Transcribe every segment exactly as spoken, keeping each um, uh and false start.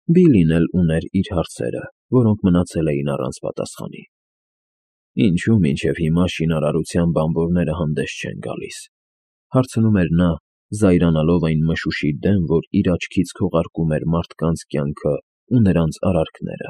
Բիլին էլ ուներ իր հարցերը, որոնք մնացել էին առանց պատասխանի։ Ինչու մինչև հիմա շինարարության բանվորները հանդես չեն գալիս, հարցնում էր նա, զայրանալով այն մշուշի դեմ, որ իր աչքից քողարկում էր մարդկանց կյանքը ու նրանց արարքները։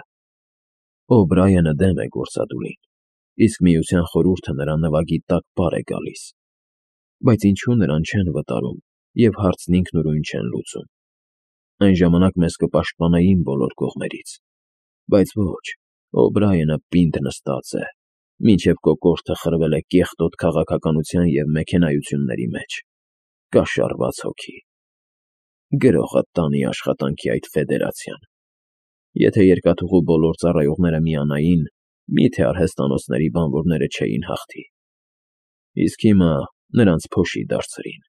Օ'Բրայենը դեմ է գործադուլին, իսկ Միության խորհուրդը նրա նվագի տակ բար է գալիս։ Բայց ինչու նրան չեն վտարում և հարցն ինքնուրույն չեն լուծում։ Այն ժամանակ մեզ կպաշտպանեին բոլոր կողմերից, բայց ոչ, Օ'Բրայենը պինդ նստած է, մինչև կոկորդը խրվել է կեղտոտ քաղաքականության և մեքենայությունների մեջ, կաշառված հոգի։ Գրողը տանի աշխատանքի այդ ֆեդերացիան։ Եթե երկաթուղու բոլոր ծառայողները միանային, մի՞թե արհեստանոցների բանվորները չէին հաղթի։ Իսկ հիմա նրանց փոշի դարձրին։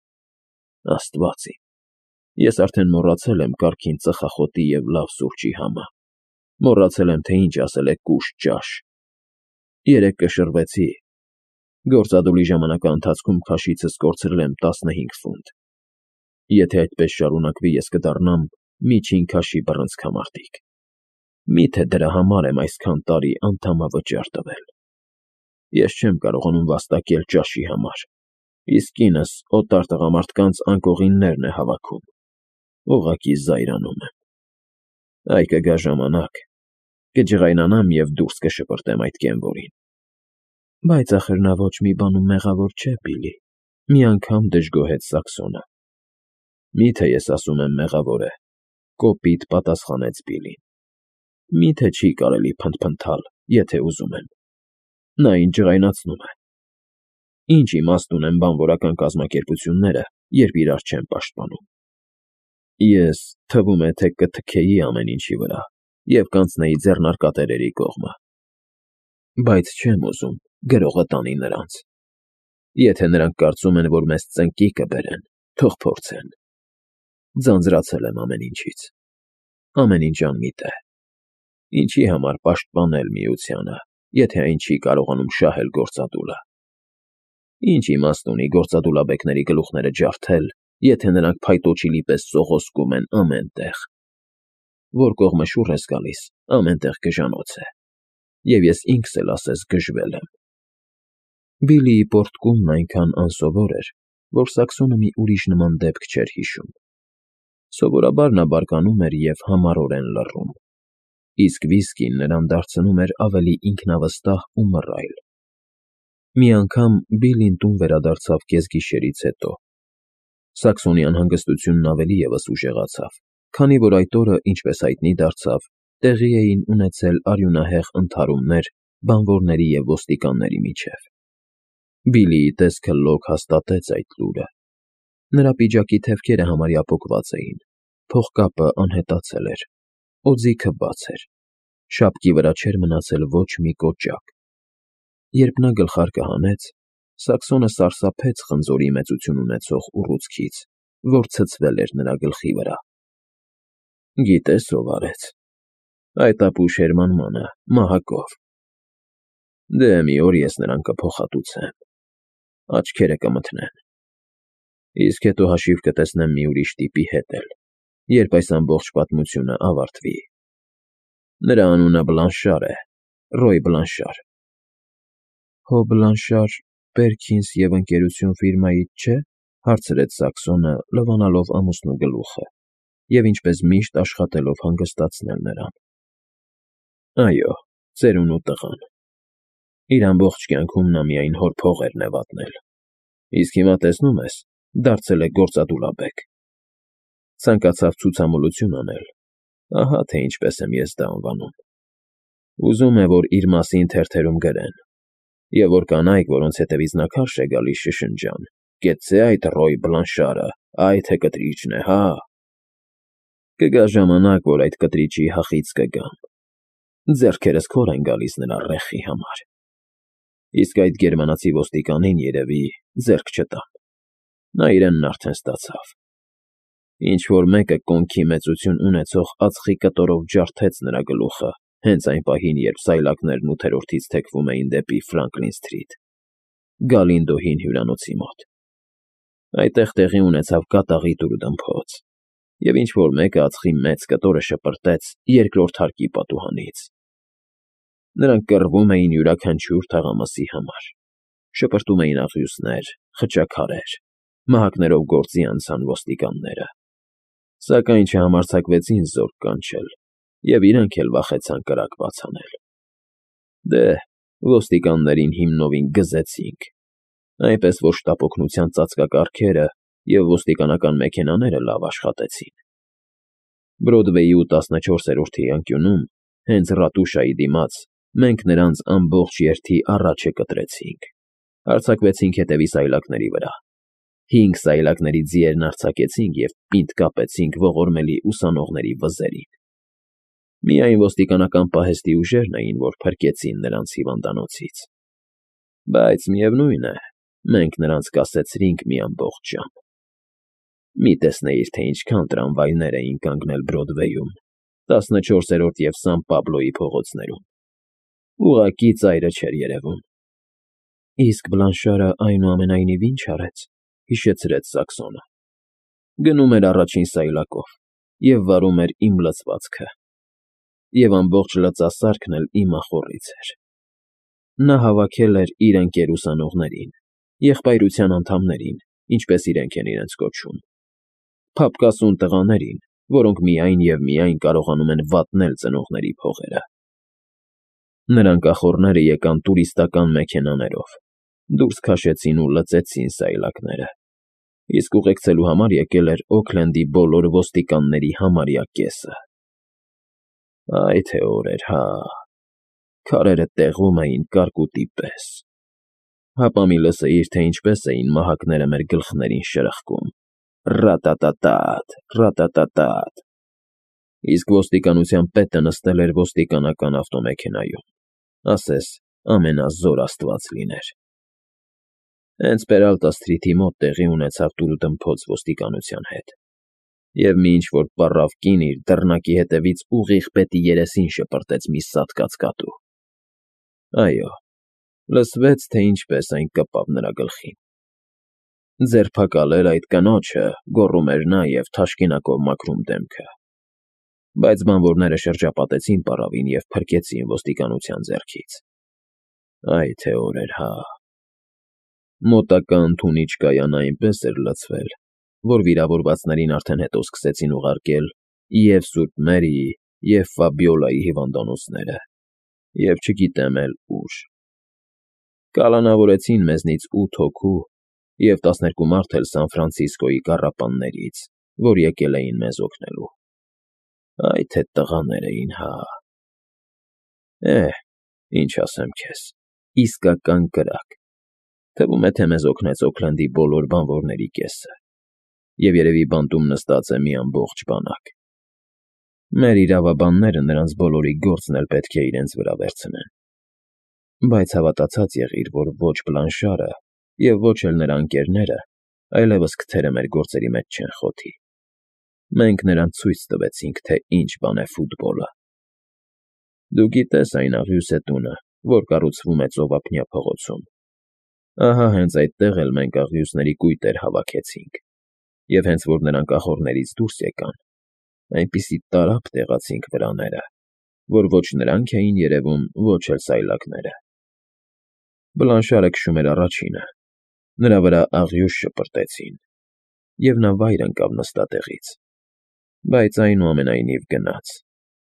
Աստված իմ, ես արդեն մոռացել եմ կարգին ծխախոտի և լավ սուրճի համը, մոռացել եմ, թե ինչ ասել է կուշտ ճաշ։ Երեկ կշռվեցի, գործադուլի ժամանակահատվածում քաշիցս կորցրել եմ տասնհինգ ֆունտ։ Եթե այդպես շարունակվի, ես կդառնամ միջին քաշի բռնցքամարտիկ։ Մի՞թե դրա համար եմ այսքան տարի անդամավճար տվել։ Ես չեմ կարողանում վաստակել ճաշի համար, իսկ կինս օտար տղամարդկանց անկողիններն է հավաքում։ Ուղղակի զայրանում եմ։ Այ կգա ժամանակ, կջղայնանամ և դուրս կշպրտեմ այդ կենվորին։ Բայց ախր նա ոչ մի բանում մեղավոր չէ, Բիլի, մի անգամ դժգոհեց Սաքսոնը։ Մի՞թե ես ասում եմ մեղավոր է, կոպիտ պատասխանեց Բիլին։ Մի՞թե չի կարելի փնթփնթալ, եթե ուզում եմ։ Նա ինձ ջղայնացնում է։ Ինչ իմաստ ունեն բանվորական կազմակերպությունները, երբ իրար չեն պաշտպանում։ Ես, թվում է, թե կթքեի ամեն ինչի վրա և կանցնեի ձեռնարկատերերի կողմը։ Բայց չեմ ուզում գրողը տանի նրանց։ Եթե նրանք կարծում են, որ մեզ ծնկի կբերեն, թող փորձեն։ Ձանձրացել եմ ամեն ինչից։ Ամեն ինչ անմիտ է։ Ինչի համար պաշտպանել Միությանը, եթե այն չի կարողանում շահել գործադուլը։ Ինչ իմաստ ունի գործադուլաբեկների գլուխները ջարդել, եթե նրանք փայտոջիլի պես սողոսկում են ամեն տեղ։ Որ կողմը շուռ ես գալիս, ամեն տեղ գժանոց է։ Եվ ես ինքս էլ ասես գժվել եմ։ Բիլիի պոռթկումն այնքան անսովոր էր, որ Սաքսոնը մի ուրիշ նման դեպք չէր հիշում։ Սովորաբար նա բարկանում էր և համառորեն լռում, իսկ վիսկին նրան դարձնում էր ավելի ինքնավստահ ու մռայլ։ Մի անգամ Բիլին տուն վերադարձավ կեսգիշերից հետո։ Սաքսոնի անհանգստությունն ավելի ևս ուժեղացավ, քանի որ այդ օրը, ինչպես հայտնի դարձավ, տեղի էին ունեցել արյունահեղ ընդհարումներ բանվորների և ոստիկանների միջև։ Բիլիի տեսքը լոկ հաստատեց այդ լուրը։ Նրա պիջակի թևքերը համարյա պոկված էին, փողկապը անհետացել էր, օձիքը բաց էր, շապկի վրա չէր մնացել ոչ մի կոճակ։ Երբ նա գլխարկը հանեց, Սաքսոնը սարսափեց խնձորի մեծություն ունեցող ուռուցքից, որ ցցվել էր նրա գլխի վրա։ Գիտե՞ս ով արեց։ Այդ ապուշ Հերմանմանը, մահակով։ Դե մի օր ես նրան կփոխհատուցեմ, աչքերը կմթնեն։ Իսկ հետո հաշիվ կտեսնեմ մի ուրիշ տիպի հետ էլ, երբ այս ամբողջ պատմությունը ավարտվի։ Նրա անունը Բլանշար է, Ռոյ Բլանշար։ Հո Բլանշար, Պերքինս և Ընկերություն ֆիրմայից չէ՞, հարցրեց Սաքսոնը, լվանալով ամուսնու գլուխը և ինչպես միշտ աշխատելով հանգստացնել նրան։ Այո, ծերունու տղան։ Իր ամբողջ կյանքում նա միայն հոր փողերն է վատնել, իսկ հիմա, տեսնում ես, դարձել է գործադուլաբեկ։ Ցանկացավ ցուցամոլություն անել, ահա թե ինչպես եմ ես դա անվանում։ Ուզում է, որ իր մասին թերթերում գրեն, և որ կանայք, որոնց հետևից նա քարշ է գալիս, շշնջան. «Կեցցե այդ Ռոյ Բլանշարը, այ թե կտրիչն է, հա»։ Կգա ժամանակ, որ այդ կտրիչի հախից կգամ։ Ձեռքերս քոր են գալիս նրա ռեխի համար։ Իսկ այդ գերմանացի ոստիկանին, երևի, ձեռք չտամ։ Նա իրենն արդեն ստացավ։ Ինչ֊որ մեկը կոնքի մեծություն ունեցող ածխի կտորով ջարդեց նրա գլուխը հենց այն պահին, երբ սայլակներն ութերորդից թեքվում էին դեպի Ֆրանկլին Սթրիթ, Գալինդո հին հյուրանոցի մոտ։ Այդտեղ տեղի ունեցավ կատաղի տուր ու դմփոց։ Եվ ինչ-որ մեկը ածխի մեծ կտորը շպրտեց երկրորդ հարկի պատուհանից։ Նրանք կռվում էին յուրաքանչյուր թաղամասի համար, շպրտում էին աղյուսներ, խճաքարեր, մահակներով գործի անցան ոստիկանները, սակայն չհամարձակվեցին զորք կանչել, և իրանք էլ վախեցան կրակ բաց անել։ Դե, ոստիկաններին հիմնովին գզեցինք, այնպես որ շտապօգնության ծածկակարգերը և ոստիկանական մեքենաները լավ աշխատեցին։ Բրոդվեյի ու տասնչորսերորդի անկյունում, հենց ռատուշայի դիմաց, մենք նրանց ամբողջ երթի առաջը կտրեցինք, հարձակվեցինք հետևի սայլակների վրա, հինգ սայլակների ձիերն արձակեցինք և պինդ կապեցինք ողորմելի ուսանողների վզերին։ Միայն ոստիկանական պահեստի ուժերն էին, որ փրկեցին նրանց հիվանդանոցից, բայց միևնույն է, մենք նրանց կասեցրինք մի ամբողջ ժամ։ Մի տեսնեիր, թե ինչքան տրամվայներ էին կանգնել Բրոդվեյում, տասնչորսերորդ և Սան Պաբլոյի փողոցներում, ուղղակի ծայրը չէր երևում։ Իսկ Բլանշարը այնուամենայնիվ ինչ արեց, հիշեցրեց Սաքսոնը։ Գնում էր առաջին սայլակով և վարում էր իմ լցվածքը, և ամբողջ լծասարքն էլ իմ ախոռից էր։ Նա հավաքել էր իր ընկեր ուսանողներին, եղբայրության անդամներին, ինչպես իրենք են իրենց կոչում, փափկասուն տղաներին, որոնք միայն և միայն կարողանում են վատնել ծնողների փողերը։ Նրանք ախոռները եկան տուրիստական մեքենաներով, դուրս քաշեցին ու լցեցին սայլակները, իսկ ուղեկցելու համար եկել էր Օքլենդի բոլոր ոստիկանների համարյա կեսը։ Այ թե օրեր, հա, քարերը տեղում էին կարկուտի պես։ Հապա մի լսեիր, թե ինչպես էին մահակները մեր գլխներին շրխկում. ռա֊տա֊տա֊տադ, ռա֊տա֊տա֊տադ։ Իսկ ոստիկանության պետը նստել էր ոստիկանական ավտոմեքենայում, ասես ամենազոր աստված լիներ։ Հենց Պերալտա սթրիթի մոտ տեղի ունեցավ տուրուտմփոց ոստիկանության հետ, և մի ինչ֊որ պառավ կին իր դռնակի հետևից ուղիղ պետի երեսին շպրտեց մի սատկած կատու։ Այո, լսվեց, թե ինչպես այն կպավ նրա գլխին։ «Ձերբակալել այդ կնոջը», գոռում էր նա և թաշկինակով մաքրում դեմքը, բայց բանվորները շրջապատեցին պառավին և փրկեցին ոստիկանության ձեռքից։ Այ թե օրեր, հա։ Մոտակա ընդունիչ կայանը այնպես էր լցվել, որ վիրավորվածներին արդեն հետո սկսեցին ուղարկել և՛ սուրբ Մերիի, և՛ Ֆաբիոլայի հիվանդանոցները, և չգիտեմ էլ ուր։ Կալանավորեցին մեզնից ութ հոգու և տասներկու մարդ էլ Սան Ֆրանցիսկոյի կառապաններից, որ եկել էին մեզ օգնելու։ Այ թե տղաներ էին, հա։ Է՜հ, ինչ ասեմ քեզ, իսկական կրակ։ Թվում է, թե մեզ օգնեց Օքլենդի բոլոր բանվորների կեսը, և երևի բանտում նստած է մի ամբողջ բանակ։ Մեր իրավաբանները նրանց բոլորի գործն էլ պետք է իրենց վրա վերցնեն։ Բայց հավատացած եղիր, որ ոչ Բլանշարը և ոչ էլ նրա ընկերները այլևս քթերը մեր գործերի մեջ չեն խոթի։ Մենք նրանց ցույց տվեցինք, թե ինչ բան է ֆուտբոլը։ Դու գիտես այն աղյուսե տունը, որ կառուցվում է ծովափնյա փողոցում։ Ահա հենց այդտեղ էլ մենք աղյուսների կույտեր հավաքեցինք, և հենց որ նրանք ախոռներից դուրս եկան, այնպիսի տարափ տեղացինք վրաները, որ ոչ նրանք էին երևում, ոչ էլ սայլակները։ Բլանշարը քշում էր առաջինը, նրա վրա աղյուս շպրտեցին, և նա վայր ընկավ նստատեղից, բայց այնուամենայնիվ գնաց։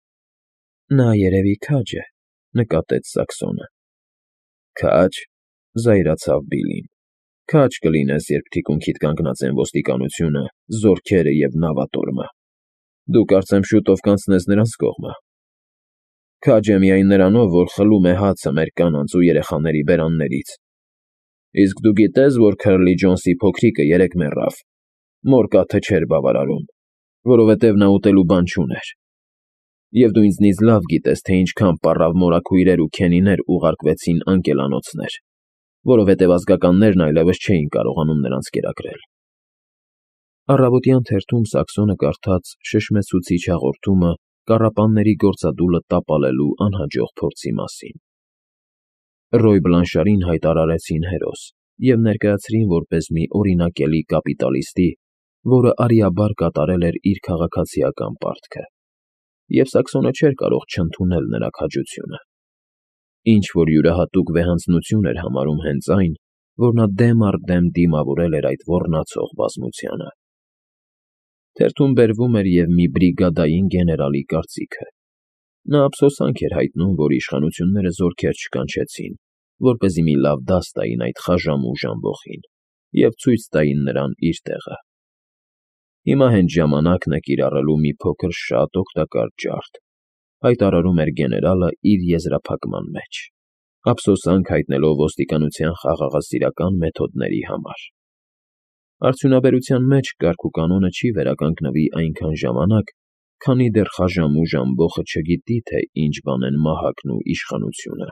Նա երևի քաջ է, նկատեց Սաքսոնը։ Քա՞ջ,֊ զայրացավ Բիլլին։ Քաջ կլինես, երբ թիկունքիդ կանգնած են ոստիկանությունը, զորքերը և նավատորմը։ Դու կարծեմ շուտով կանցնես նրանց կողմը։ Քաջ է միայն նրանով, որ խլում է հացը մեր կանանց ու երեխաների բերաններից։ Իսկ դու գիտե՞ս, որ Քըրլի Ջոնսի փոքրիկը երեկ մեռավ, մոր կաթը չէր բավարարում, որովհետև նա ուտելու բան չուներ։ Եվ դու ինձնից լավ գիտես, թե ինչքան պառավ մորաքույրեր ու քենիներ ուղարկվեցին անկելանոցներ, որովհետև ազգականներն այլևս չէին կարողանում նրանց կերակրել։ Առավոտյան թերթում Սաքսոնը կարդաց շշմեցուցիչ հաղորդումը կառապանների գործադուլը տապալելու անհաջող փորձի մասին։ Ռոյ Բլանշարին հայտարարեցին հերոս և ներկայացրին որպես մի օրինակելի կապիտալիստի, որը արիաբար կատարել էր իր քաղաքացիական պարտքը, և Սաքսոնը չէր կարող չընդունել նրա քաջությունը։ Ինչ-որ յուրահատուկ վեհանձնություն էր համարում հենց այն, որ նա դեմ առ դեմ դիմավորել էր այդ ոռնացող բազմությանը։ Թերթում բերվում էր և մի բրիգադային գեներալի կարծիքը։ Նա ափսոսանք էր հայտնում, որ իշխանությունները զորքեր չկանչեցին, որպեսզի մի լավ դաս տային այդ խաժամու ժամբոխին և ցույց տային նրան իր տեղը։ Հիմա հենց ժամանակն է կիրառելու մի փոքր-շատ օգտակար ջարդ, հայտարարում էր գեներալը իր եզրափակման մեջ, ափսոսանք հայտնելով ոստիկանության խաղաղասիրական մեթոդների համար։ Արդյունաբերության մեջ կարգուկանոնը չի վերականգնվի այնքան ժամանակ, քանի դեռ խաժամու ժամբոխը չգիտի, թե ինչ բան են մահակն ու իշխանությունը։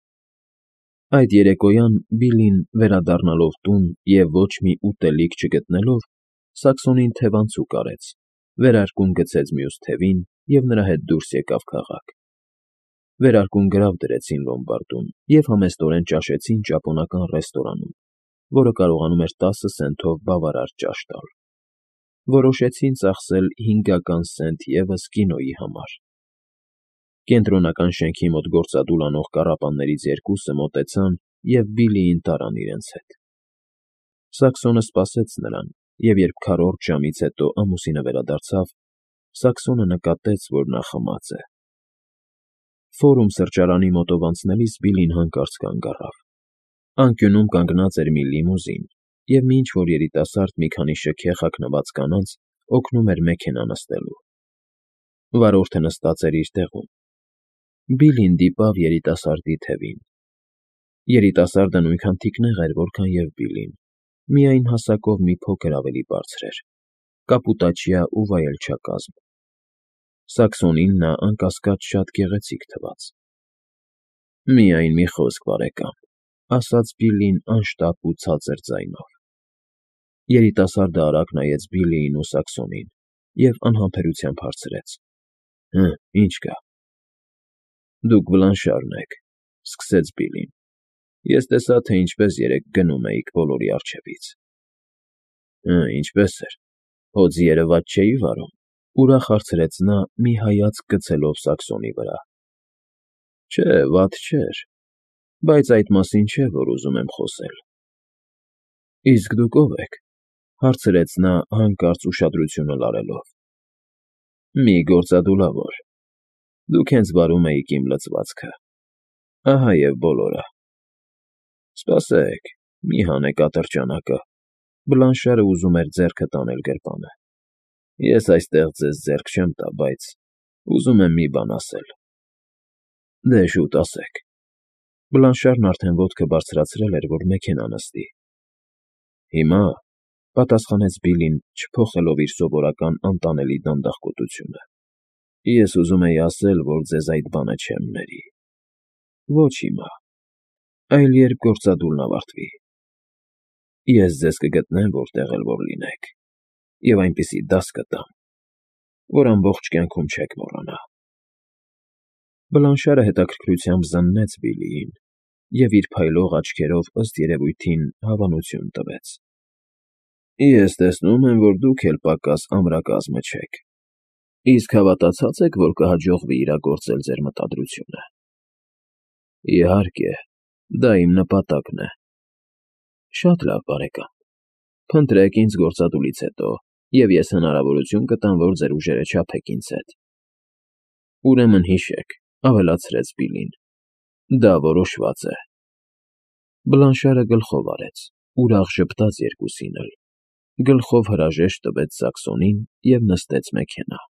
Այդ երեկոյան Բիլլին, վերադառնալով տուն և ոչ մի ուտելիք չգտնելով, Սաքսոնին թևանցուկ արեց, վերարկուն գցեց մյուս թևին և նրա հետ դուրս եկավ քաղաք։ Վերարկուն գրավ դրեցին լոմբարդում և համեստորեն ճաշեցին ճապոնական ռեստորանում, որը կարողանում էր տասը սենթով բավարար ճաշ տալ։ Որոշեցին ծախսել հինգական սենթ ևս կինոյի համար։ Կենտրոնական շենքի մոտ գործադուլ անող կառապաններից երկուսը մոտեցան և Բիլլիին տարան իրենց հետ։ Սաքսոնը սպասեց նրան, և երբ քառորդ ժամից հետո ամուսինը վերադարձավ, Սաքսոնը նկատեց, որ նա խմած է։ Ֆորում սրճարանի մոտով անցնելիս Բիլլին հանկարծ կանգ առավ։ Անկյունում կանգնած էր մի լիմուզին, և մի ինչ֊որ երիտասարդ մի քանի շքեղ հագնված կանանց օգնում էր մեքենա նստելու։ Վարորդը նստած էր իր տեղում։ Բիլլին դիպավ երիտասարդի թևին։ Երիտասարդը նույնքան թիկնեղ էր, որքան և Բիլլին, միայն հասակով մի փոքր ավելի բարձր էր, կապուտաչյա ու վայելչակազմ։ Սաքսոնին նա, անկասկած, շատ գեղեցիկ թվաց։ «Միայն մի խոսք, բարեկամ», ֊ ասաց Բիլլին անշտապ ու ցածր ձայնով։ Երիտասարդը արագ նայեց Բիլլիին ու Սաքսոնին և անհամբերությամբ հարցրեց. «Հը, ի՞նչ կա»։ «Դուք Բլանշարն եք», ֊ սկսեց Բիլլին։ «Ես տեսա, թե ինչպես երեկ գնում էիք բոլորի առջևից»։ «Հը, ինչպե՞ս էր, հո ձիերը վատ չէի՞ վարում», ֊ ուրախ հարցրեց նա, մի հայացք գցելով Սաքսոնի վրա։ «Չէ, վատ չէր, բայց այդ մասին չէ, որ ուզում եմ խոսել»։ «Իսկ դուք ո՞վ եք», ֊ հարցրեց նա, հանկարծ ուշադրությունը լարելով։ «Մի գործադուլավոր։ Դուք հենց վարում էիք իմ լցվածքը։ Ահա և բոլորը»։ «Սպասեք, մի հանեք ատրճանակը», ֊ Բլանշարը ուզում էր ձեռքը տանել գրպանը։ «Ես այստեղ ձեզ ձեռք չեմ տա, բայց ուզում եմ մի բան ասել»։ «Դե շուտ ասեք»։ Բլանշարն արդեն ոտքը բարձրացրել էր, որ մեքենա նստի։ «Հիմա», ֊ պատասխանեց Բիլլին, չփոխելով իր սովորական անտանելի դանդաղկոտությունը, «ես ուզում էի ասել, որ ձեզ այդ բանը չեմ ների։ Ոչ հիմա, այլ երբ գործադուլն ավարտվի։ Ես ձեզ կգտնեմ, որտեղ էլ որ լինեք, և այնպիսի դաս կտամ, որ ամբողջ կյանքում չեք մոռանա»։ Բլանշարը հետաքրքրությամբ զննեց Բիլլիին և իր փայլող աչքերով, ըստ երևույթին, հավանություն տվեց։ «Ես տեսնում եմ, որ դուք էլ պակաս ամրակազմը չեք։ Իսկ հավատացած եք, որ կհաջողվի իրագործել ձեր մտադրությունը»։ «Իհարկե, դա իմ նպատակն է»։ «Շատ լավ, բարեկամ։ Փնտրեք ինձ գործադուլից հետո, և ես հնարավորություն կտամ, որ ձեր ուժերը չափեք ինձ հետ»։ «Ուրեմն հիշեք», ֊ ավելացրեց Բիլլին, «դա որոշված է»։ Բլանշարը գլխով արեց, ուրախ ժպտաց երկուսին էլ, գլխով հրաժեշտ տվեց Սաքսոնին և նստեց մեքենա։